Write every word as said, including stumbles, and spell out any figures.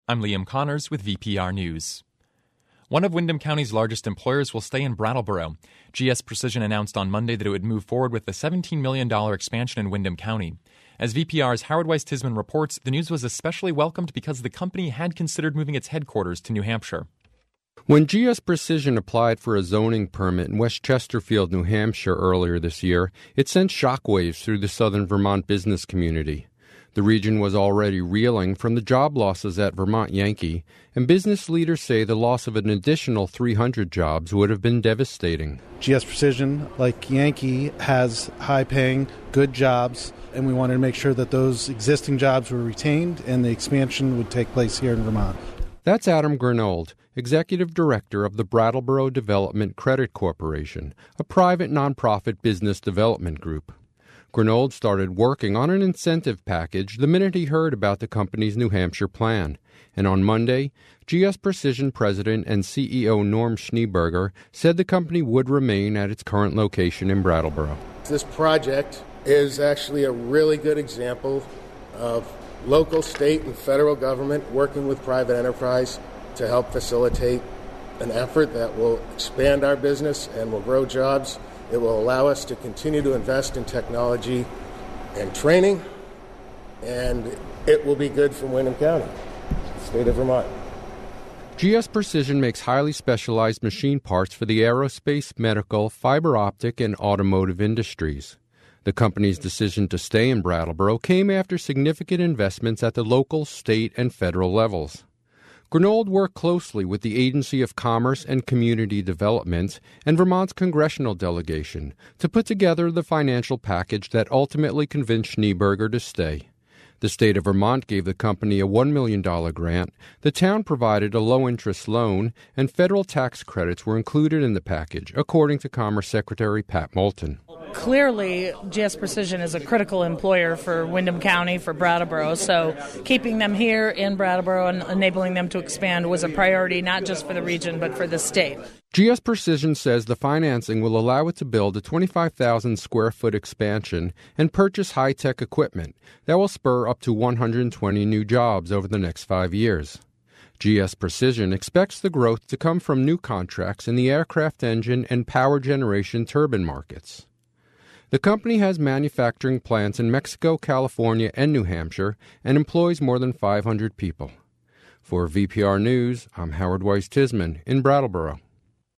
I'm Liam Connors with V P R News. One of Windham County's largest employers will stay in Brattleboro. G S Precision announced on Monday that it would move forward with the seventeen million dollars expansion in Windham County. As V P R's Howard Weiss-Tisman reports, the news was especially welcomed because the company had considered moving its headquarters to New Hampshire. When G S Precision applied for a zoning permit in West Chesterfield, New Hampshire earlier this year, it sent shockwaves through the southern Vermont business community. The region was already reeling from the job losses at Vermont Yankee, and business leaders say the loss of an additional three hundred jobs would have been devastating. G S Precision, like Yankee, has high-paying, good jobs, and we wanted to make sure that those existing jobs were retained and the expansion would take place here in Vermont. That's Adam Grinold, Executive Director of the Brattleboro Development Credit Corporation, a private nonprofit business development group. Grinold started working on an incentive package the minute he heard about the company's New Hampshire plan. And on Monday, G S Precision President and C E O Norm Schneeberger said the company would remain at its current location in Brattleboro. This project is actually a really good example of local, state, and federal government working with private enterprise to help facilitate an effort that will expand our business and will grow jobs. It will allow us to continue to invest in technology and training, and it will be good for Windham County, state of Vermont. G S Precision makes highly specialized machine parts for the aerospace, medical, fiber optic, and automotive industries. The company's decision to stay in Brattleboro came after significant investments at the local, state, and federal levels. Grinold worked closely with the Agency of Commerce and Community Development and Vermont's congressional delegation to put together the financial package that ultimately convinced Schneeberger to stay. The state of Vermont gave the company a one million dollars grant, the town provided a low-interest loan, and federal tax credits were included in the package, according to Commerce Secretary Pat Moulton. Clearly, G S Precision is a critical employer for Windham County, for Brattleboro, so keeping them here in Brattleboro and enabling them to expand was a priority not just for the region but for the state. G S Precision says the financing will allow it to build a twenty-five thousand square foot expansion and purchase high-tech equipment that will spur up to one hundred twenty new jobs over the next five years. G S Precision expects the growth to come from new contracts in the aircraft engine and power generation turbine markets. The company has manufacturing plants in Mexico, California, and New Hampshire and employs more than five hundred people. For V P R News, I'm Howard Weiss-Tisman in Brattleboro.